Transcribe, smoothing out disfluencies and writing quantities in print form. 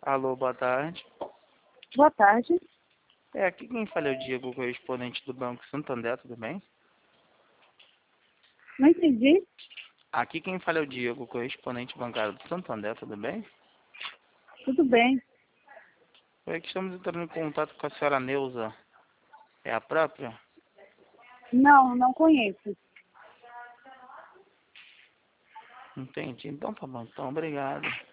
Alô, boa tarde. Boa tarde. Aqui quem fala é o Diego, correspondente do Banco Santander, tudo bem? Não entendi. Aqui quem fala é o Diego, correspondente bancário do Santander, tudo bem? Tudo bem. Que estamos entrando em contato com a senhora Neuza. É a própria? Não conheço. Entendi. Então tá bom. Então, obrigado.